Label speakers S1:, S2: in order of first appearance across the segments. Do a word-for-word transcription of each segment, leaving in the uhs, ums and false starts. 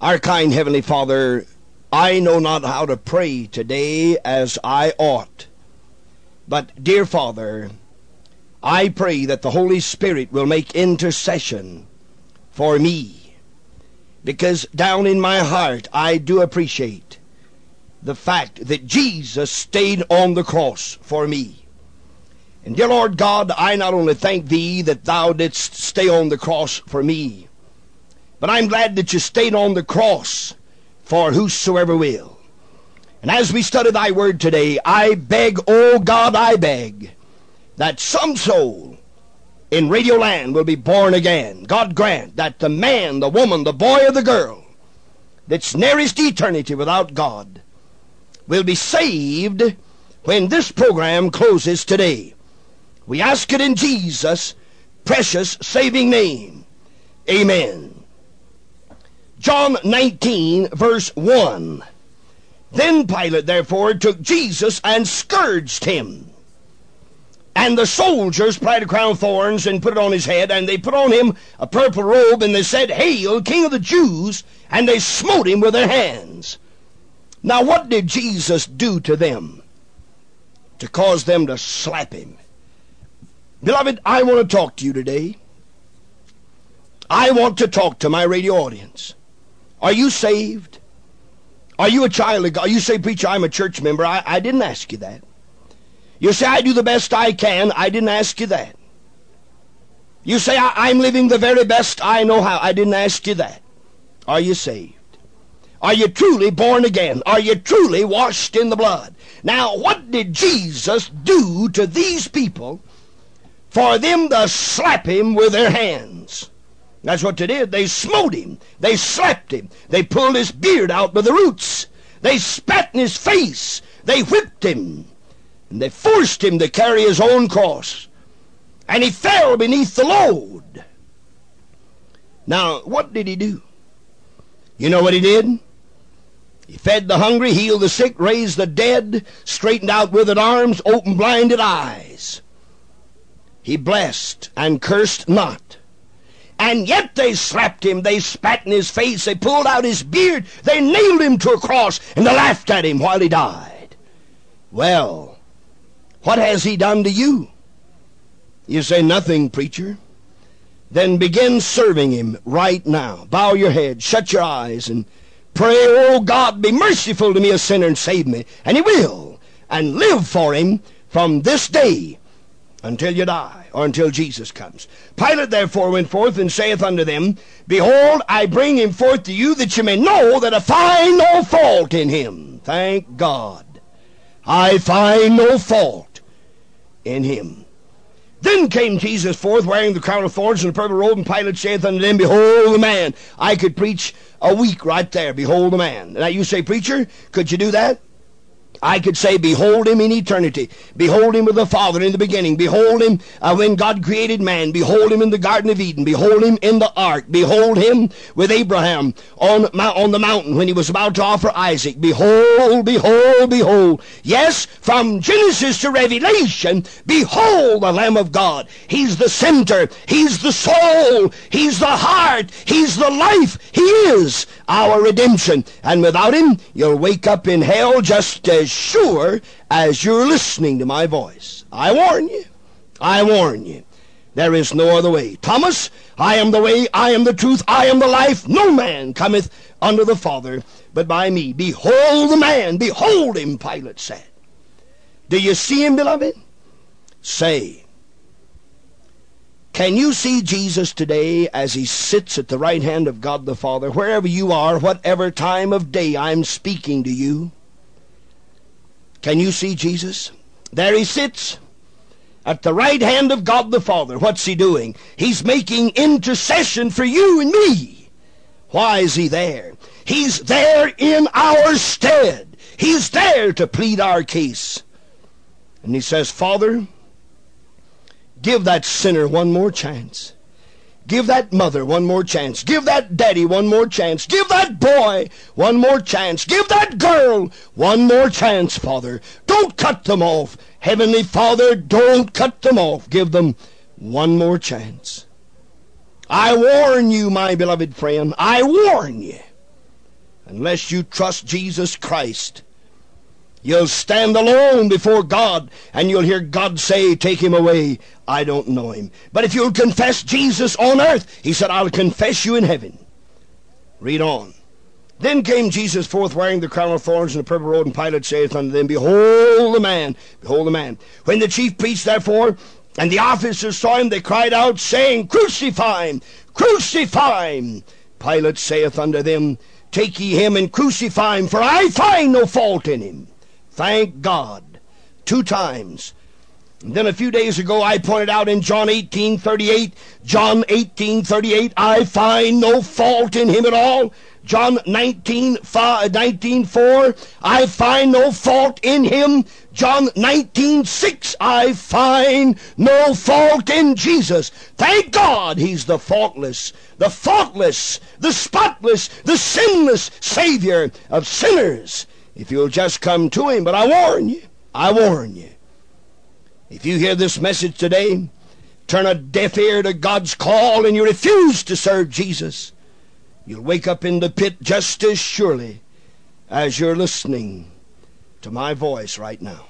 S1: Our kind Heavenly Father, I know not how to pray today as I ought. But, dear Father, I pray that the Holy Spirit will make intercession for me. Because down in my heart, I do appreciate the fact that Jesus stayed on the cross for me. And dear Lord God, I not only thank Thee that Thou didst stay on the cross for me, but I'm glad that You stayed on the cross for whosoever will. And as we study Thy Word today, I beg, oh God, I beg, that some soul in Radio Land will be born again. God grant that the man, the woman, the boy, or the girl that's nearest eternity without God will be saved when this program closes today. We ask it in Jesus' precious saving name. Amen. John nineteen, verse one. Then Pilate therefore took Jesus and scourged him. And the soldiers plied a crown of thorns and put it on his head, and they put on him a purple robe, and they said, Hail, King of the Jews! And they smote him with their hands. Now what did Jesus do to them to cause them to slap him? Beloved, I want to talk to you today. I want to talk to my radio audience. Are you saved? Are you a child of God? You say, Preacher, I'm a church member. I, I didn't ask you that. You say, I do the best I can. I didn't ask you that. You say, I, I'm living the very best I know how. I didn't ask you that. Are you saved? Are you truly born again? Are you truly washed in the blood? Now, what did Jesus do to these people for them to slap him with their hands? That's what they did. They smote him. They slapped him. They pulled his beard out by the roots. They spat in his face. They whipped him. And they forced him to carry his own cross. And he fell beneath the load. Now, what did he do? You know what he did? He fed the hungry, healed the sick, raised the dead, straightened out withered arms, opened blinded eyes. He blessed and cursed not. And yet they slapped him, they spat in his face, they pulled out his beard, they nailed him to a cross, and they laughed at him while he died. Well, what has he done to you? You say, nothing, preacher. Then begin serving him right now. Bow your head, shut your eyes, and pray, oh God, be merciful to me, a sinner, and save me. And he will. And live for him from this day until you die, or until Jesus comes. Pilate therefore went forth and saith unto them, Behold, I bring him forth to you, that you may know that I find no fault in him. Thank God. I find no fault in him. Then came Jesus forth, wearing the crown of thorns and the purple robe, and Pilate saith unto them, Behold the man. I could preach a week right there. Behold the man. Now you say, Preacher, could you do that? I could say, behold him in eternity. Behold him with the Father in the beginning. Behold him uh, when God created man. Behold him in the Garden of Eden. Behold him in the ark. Behold him with Abraham on, on the mountain when he was about to offer Isaac. Behold, behold, behold. Yes, from Genesis to Revelation, behold the Lamb of God. He's the center. He's the soul. He's the heart. He's the life. He is our redemption. And without him, you'll wake up in hell just as sure as you're listening to my voice. I warn you. I warn you. There is no other way. Thomas, I am the way, I am the truth, I am the life. No man cometh unto the Father but by me. Behold the man. Behold him, Pilate said. Do you see him, beloved? Say, can you see Jesus today as he sits at the right hand of God the Father? Wherever you are, whatever time of day I'm speaking to you, can you see Jesus? There he sits at the right hand of God the Father. What's he doing? He's making intercession for you and me. Why is he there? He's there in our stead. He's there to plead our case. And he says, Father, give that sinner one more chance. Give that mother one more chance. Give that daddy one more chance. Give that boy one more chance. Give that girl one more chance, Father. Don't cut them off. Heavenly Father, don't cut them off. Give them one more chance. I warn you, my beloved friend, I warn you. Unless you trust Jesus Christ, you'll stand alone before God, and you'll hear God say, take him away, I don't know him. But if you'll confess Jesus on earth, he said, I'll confess you in heaven. Read on. Then came Jesus forth wearing the crown of thorns and the purple robe, and Pilate saith unto them, Behold the man, behold the man. When the chief priests therefore and the officers saw him, they cried out, saying, Crucify him, crucify him. Pilate saith unto them, Take ye him and crucify him, for I find no fault in him. Thank God. Two times. And then a few days ago I pointed out in John eighteen thirty-eight, John eighteen thirty-eight, I find no fault in him at all. John nineteen four, I find no fault in him. John nineteen six, I find no fault in Jesus. Thank God he's the faultless, the faultless, the spotless, the sinless Savior of sinners. If you'll just come to him. But I warn you, I warn you, if you hear this message today, turn a deaf ear to God's call, and you refuse to serve Jesus, you'll wake up in the pit just as surely as you're listening to my voice right now.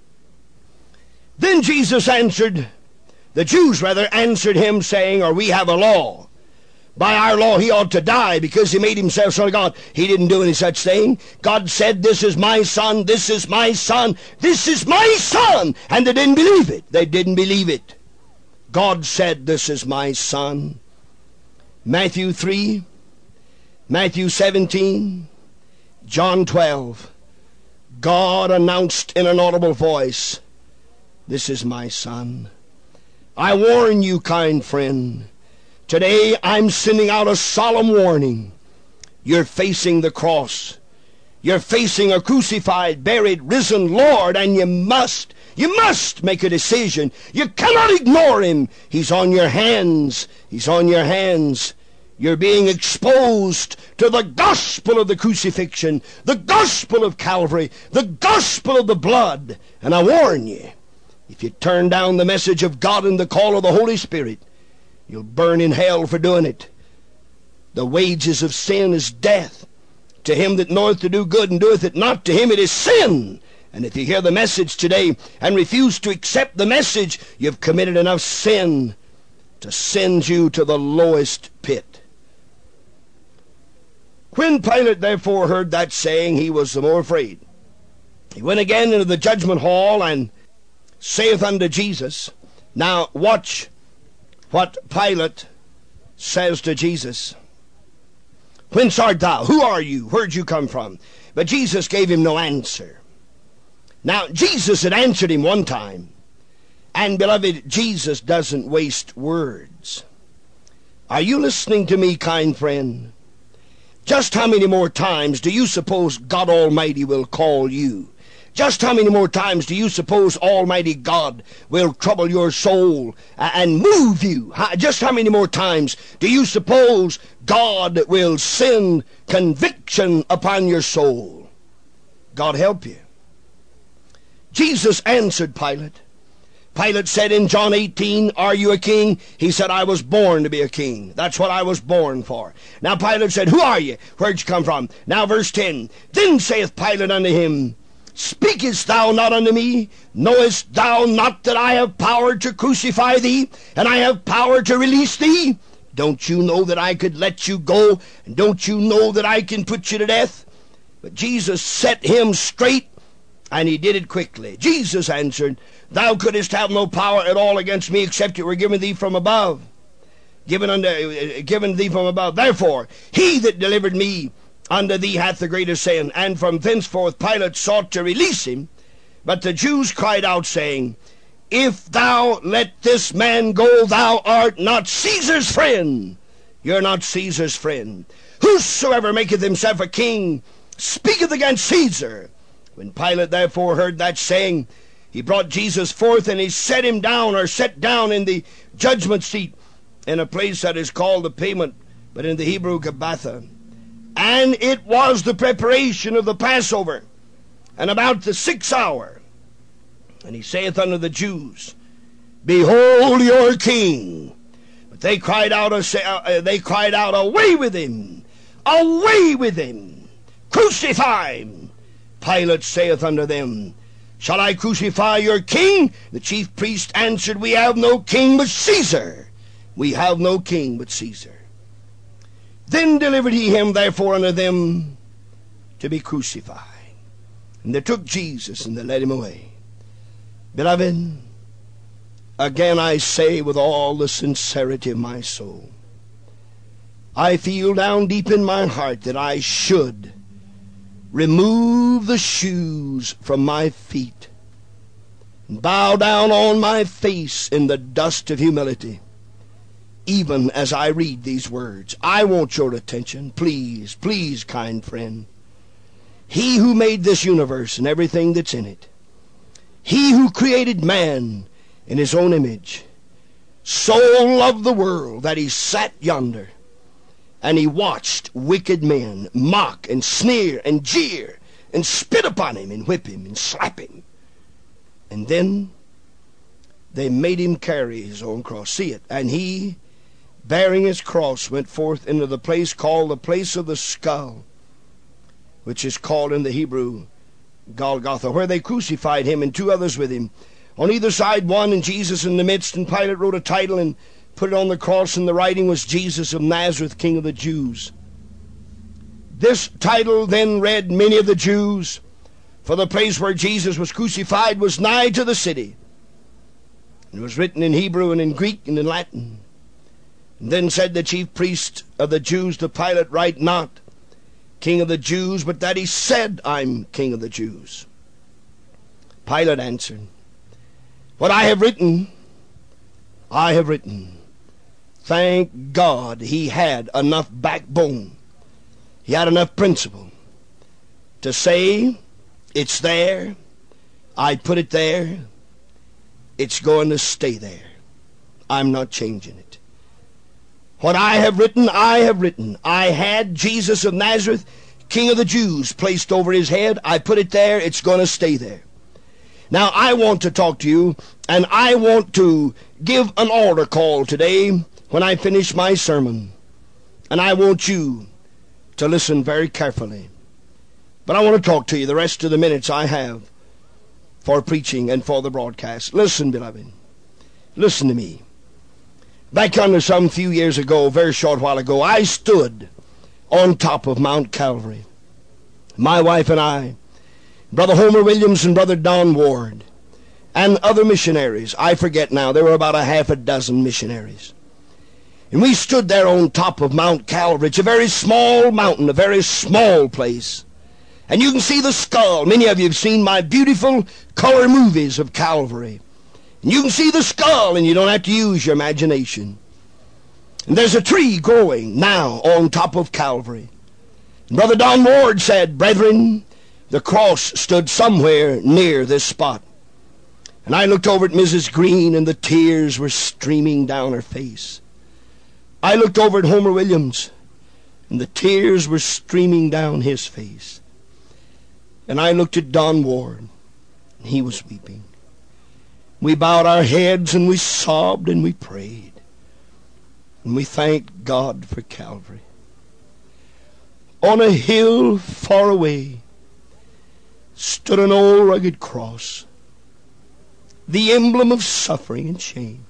S1: Then Jesus answered, the Jews rather answered him, saying, or we have a law. By our law he ought to die, because he made himself Son of God. He didn't do any such thing. God said, this is my son, this is my son, this is my son. And they didn't believe it. They didn't believe it. God said, this is my son. Matthew three, Matthew seventeen, John twelve. God announced in an audible voice, this is my son. I warn you, kind friend, today I'm sending out a solemn warning. You're facing the cross. You're facing a crucified, buried, risen Lord, and you must, you must make a decision. You cannot ignore him. He's on your hands. He's on your hands. You're being exposed to the gospel of the crucifixion, the gospel of Calvary, the gospel of the blood. And I warn you, if you turn down the message of God and the call of the Holy Spirit, you'll burn in hell for doing it. The wages of sin is death. To him that knoweth to do good and doeth it not, to him it is sin. And if you hear the message today and refuse to accept the message, you've committed enough sin to send you to the lowest pit. When Pilate therefore heard that saying, he was the more afraid. He went again into the judgment hall, and saith unto Jesus, now watch what Pilate says to Jesus. Whence art thou? Who are you? Where'd you come from? But Jesus gave him no answer. Now, Jesus had answered him one time. And, beloved, Jesus doesn't waste words. Are you listening to me, kind friend? Just how many more times do you suppose God Almighty will call you? Just how many more times do you suppose Almighty God will trouble your soul and move you? Just how many more times do you suppose God will send conviction upon your soul? God help you. Jesus answered Pilate. Pilate said in John eighteen, are you a king? He said, I was born to be a king. That's what I was born for. Now Pilate said, who are you? Where'd you come from? Now verse ten. Then saith Pilate unto him, speakest thou not unto me? Knowest thou not that I have power to crucify thee, and I have power to release thee? Don't you know that I could let you go, and don't you know that I can put you to death? But Jesus set him straight, and he did it quickly. Jesus answered, thou couldst have no power at all against me, except it were given thee from above. Given unto, uh, given thee from above. Therefore, he that delivered me unto thee hath the greater sin. And from thenceforth Pilate sought to release him. But the Jews cried out, saying, if thou let this man go, thou art not Caesar's friend. You're not Caesar's friend. Whosoever maketh himself a king speaketh against Caesar. When Pilate therefore heard that saying, he brought Jesus forth, and he set him down, or set down in the judgment seat, in a place that is called the Pavement, but in the Hebrew Gabbatha. And it was the preparation of the Passover, and about the sixth hour. And he saith unto the Jews, behold your king. But they cried out, they cried out, away with him, away with him. Crucify him. Pilate saith unto them, Shall I crucify your king? The chief priest answered, We have no king but Caesar. We have no king but Caesar. Then delivered he him therefore unto them to be crucified. And they took Jesus and they led him away. Beloved, again I say with all the sincerity of my soul, I feel down deep in my heart that I should remove the shoes from my feet and bow down on my face in the dust of humility, even as I read these words. I want your attention, please, please, kind friend. He who made this universe and everything that's in it, he who created man in his own image, so loved the world that he sat yonder and he watched wicked men mock and sneer and jeer and spit upon him and whip him and slap him. And then they made him carry his own cross. See it. And he, bearing his cross, went forth into the place called the place of the skull, which is called in the Hebrew Golgotha, where they crucified him and two others with him. On either side one, and Jesus in the midst. And Pilate wrote a title and put it on the cross, and the writing was Jesus of Nazareth, King of the Jews. This title then read many of the Jews, for the place where Jesus was crucified was nigh to the city. It was written in Hebrew and in Greek and in Latin. And then said the chief priest of the Jews to Pilate, Write not, King of the Jews, but that he said, I'm King of the Jews. Pilate answered, What I have written, I have written. Thank God he had enough backbone. He had enough principle to say, it's there, I put it there, it's going to stay there. I'm not changing it. What I have written, I have written. I had Jesus of Nazareth, King of the Jews, placed over his head. I put it there, it's going to stay there. Now I want to talk to you, and I want to give an altar call today when I finish my sermon. And I want you to listen very carefully. But I want to talk to you the rest of the minutes I have for preaching and for the broadcast. Listen, beloved. Listen to me. Back under some few years ago, a very short while ago, I stood on top of Mount Calvary. My wife and I, Brother Homer Williams and Brother Don Ward, and other missionaries. I forget now. There were about a half a dozen missionaries. And we stood there on top of Mount Calvary. It's a very small mountain, a very small place. And you can see the skull. Many of you have seen my beautiful color movies of Calvary. And you can see the skull, and you don't have to use your imagination. And there's a tree growing now on top of Calvary. And Brother Don Ward said, Brethren, the cross stood somewhere near this spot. And I looked over at Missus Green, and the tears were streaming down her face. I looked over at Homer Williams, and the tears were streaming down his face. And I looked at Don Ward, and he was weeping. We bowed our heads, and we sobbed, and we prayed. And we thanked God for Calvary. On a hill far away stood an old rugged cross, the emblem of suffering and shame.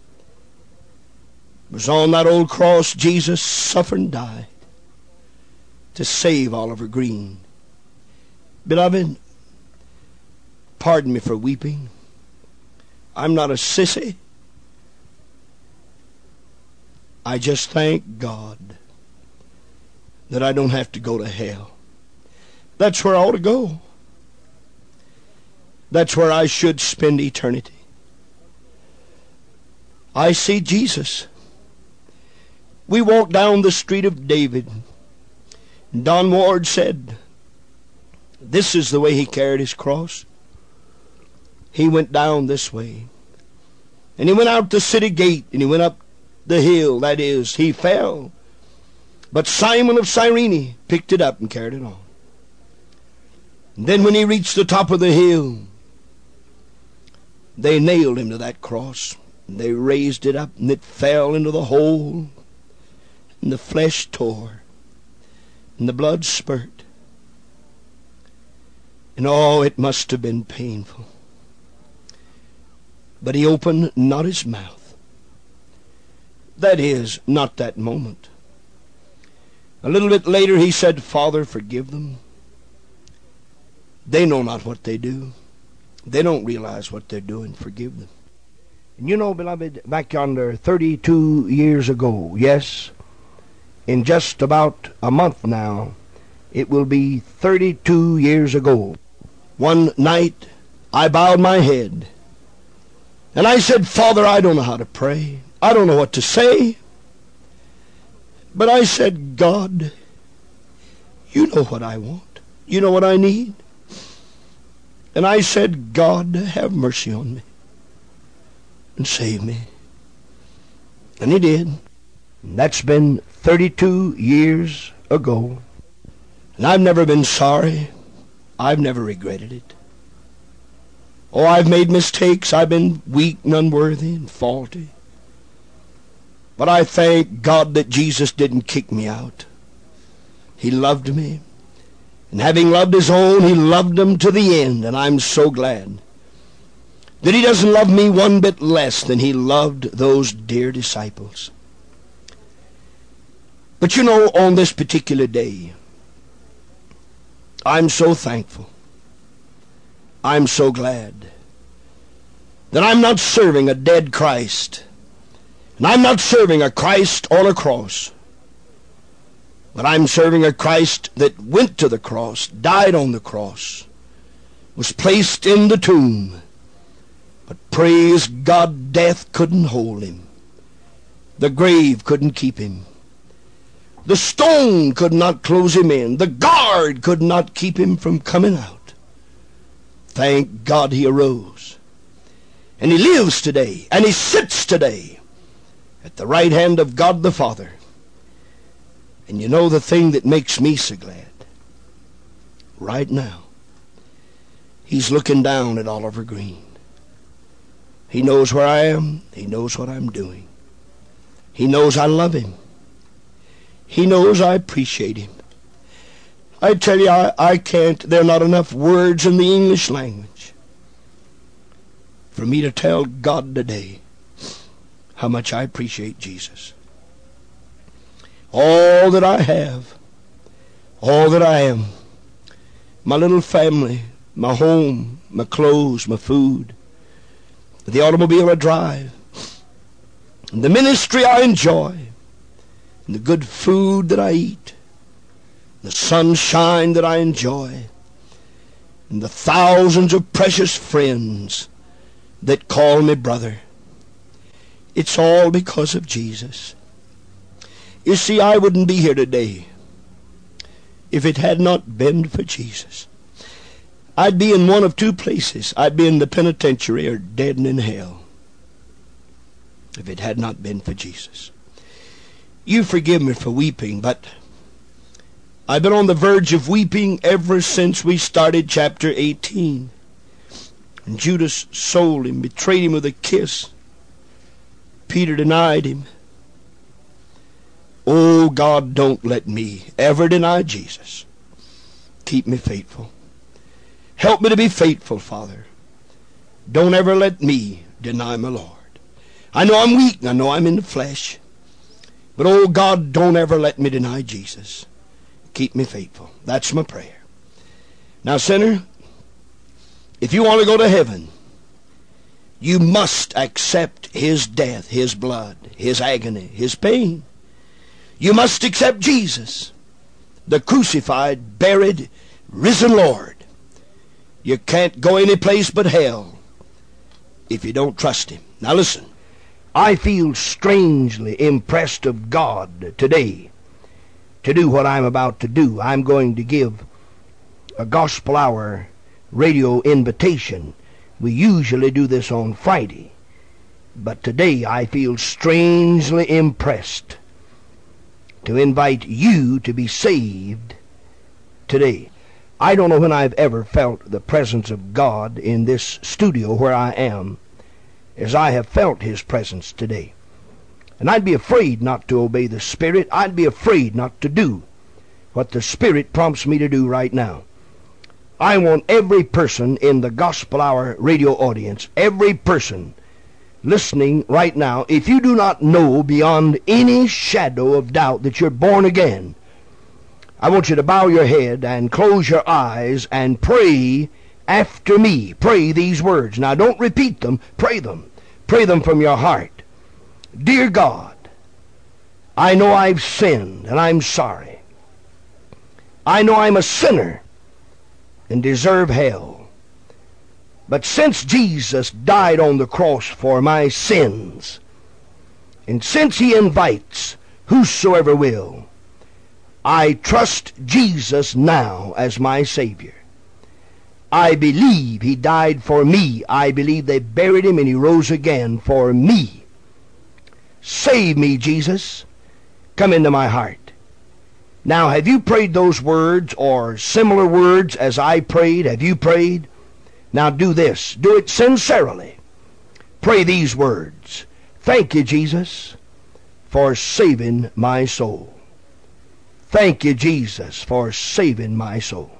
S1: It was on that old cross Jesus suffered and died to save Oliver Green. Beloved, pardon me for weeping. I'm not a sissy. I just thank God that I don't have to go to hell. That's where I ought to go. That's where I should spend eternity. I see Jesus. We walked down the street of David. Don Ward said, this is the way he carried his cross. He went down this way. And he went out the city gate, and he went up the hill, that is, he fell. But Simon of Cyrene picked it up and carried it on. And then when he reached the top of the hill, they nailed him to that cross. And they raised it up, and it fell into the hole. And the flesh tore. And the blood spurt. And oh, it must have been painful. But he opened not his mouth. That is, not that moment. A little bit later he said, Father, forgive them. They know not what they do. They don't realize what they're doing. Forgive them. And you know, beloved, back yonder thirty-two years ago, yes, in just about a month now, it will be thirty-two years ago. One night, I bowed my head, and I said, Father, I don't know how to pray. I don't know what to say. But I said, God, you know what I want. You know what I need. And I said, God, have mercy on me and save me. And he did. And that's been thirty-two years ago. And I've never been sorry. I've never regretted it. Oh, I've made mistakes. I've been weak and unworthy and faulty. But I thank God that Jesus didn't kick me out. He loved me. And having loved his own, he loved them to the end. And I'm so glad that he doesn't love me one bit less than he loved those dear disciples. But you know, on this particular day, I'm so thankful. I'm so glad that I'm not serving a dead Christ. And I'm not serving a Christ on a cross. But I'm serving a Christ that went to the cross, died on the cross, was placed in the tomb. But praise God, death couldn't hold him. The grave couldn't keep him. The stone could not close him in. The guard could not keep him from coming out. Thank God he arose. And he lives today, and he sits today at the right hand of God the Father. And you know the thing that makes me so glad? Right now, he's looking down at Oliver Green. He knows where I am. He knows what I'm doing. He knows I love him. He knows I appreciate him. I tell you, I, I can't, there are not enough words in the English language for me to tell God today how much I appreciate Jesus. All that I have, all that I am, my little family, my home, my clothes, my food, the automobile I drive, and the ministry I enjoy, and the good food that I eat, the sunshine that I enjoy, and the thousands of precious friends that call me brother. It's all because of Jesus. You see, I wouldn't be here today if it had not been for Jesus. I'd be in one of two places. I'd be in the penitentiary or dead and in hell if it had not been for Jesus. You forgive me for weeping, but I've been on the verge of weeping ever since we started chapter eighteen. And Judas sold him, betrayed him with a kiss. Peter denied him. Oh, God, don't let me ever deny Jesus. Keep me faithful. Help me to be faithful, Father. Don't ever let me deny my Lord. I know I'm weak, and I know I'm in the flesh. But, oh, God, don't ever let me deny Jesus. Keep me faithful. That's my prayer. Now, sinner, if you want to go to heaven, you must accept his death, his blood, his agony, his pain. You must accept Jesus, the crucified, buried, risen Lord. You can't go any place but hell if you don't trust him. Now listen, I feel strangely impressed of God today to do what I'm about to do. I'm going to give a gospel hour radio invitation. We usually do this on Friday, but today I feel strangely impressed to invite you to be saved today. I don't know when I've ever felt the presence of God in this studio where I am as I have felt his presence today. And I'd be afraid not to obey the Spirit. I'd be afraid not to do what the Spirit prompts me to do right now. I want every person in the Gospel Hour radio audience, every person listening right now, if you do not know beyond any shadow of doubt that you're born again, I want you to bow your head and close your eyes and pray after me. Pray these words. Now don't repeat them. Pray them. Pray them from your heart. Dear God, I know I've sinned and I'm sorry. I know I'm a sinner and deserve hell. But since Jesus died on the cross for my sins, and since he invites whosoever will, I trust Jesus now as my Savior. I believe he died for me. I believe they buried him and he rose again for me. Save me, Jesus. Come into my heart. Now, have you prayed those words or similar words as I prayed? Have you prayed? Now do this. Do it sincerely. Pray these words. Thank you, Jesus, for saving my soul. Thank you, Jesus, for saving my soul.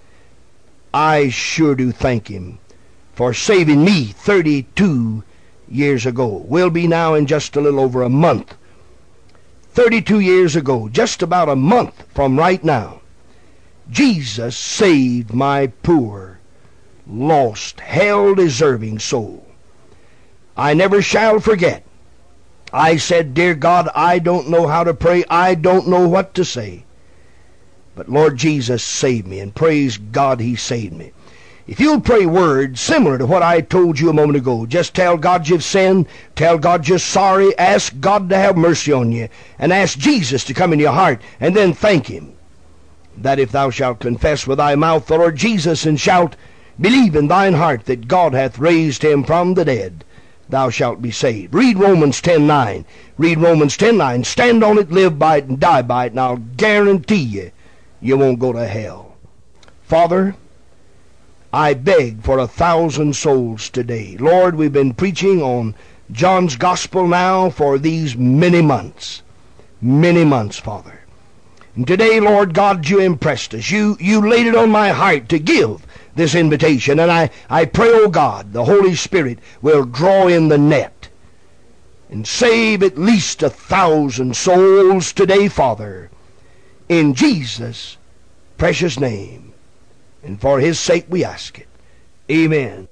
S1: I sure do thank him for saving me thirty-two years ago. Will be now in just a little over a month. thirty-two years ago, just about a month from right now, Jesus saved my poor, lost, hell-deserving soul. I never shall forget. I said, Dear God, I don't know how to pray. I don't know what to say. But Lord Jesus saved me, and praise God he saved me. If you'll pray words similar to what I told you a moment ago, just tell God you've sinned, tell God you're sorry, ask God to have mercy on you, and ask Jesus to come in your heart, and then thank him. That if thou shalt confess with thy mouth the Lord Jesus, and shalt believe in thine heart that God hath raised him from the dead, thou shalt be saved. Read Romans ten nine. Read Romans ten nine. Stand on it, live by it, and die by it, and I'll guarantee you, you won't go to hell. Father, I beg for a thousand souls today. Lord, we've been preaching on John's Gospel now for these many months. Many months, Father. And today, Lord God, you impressed us. You, you laid it on my heart to give this invitation. And I, I pray, oh God, the Holy Spirit will draw in the net and save at least a thousand souls today, Father. In Jesus' precious name. And for his sake we ask it. Amen.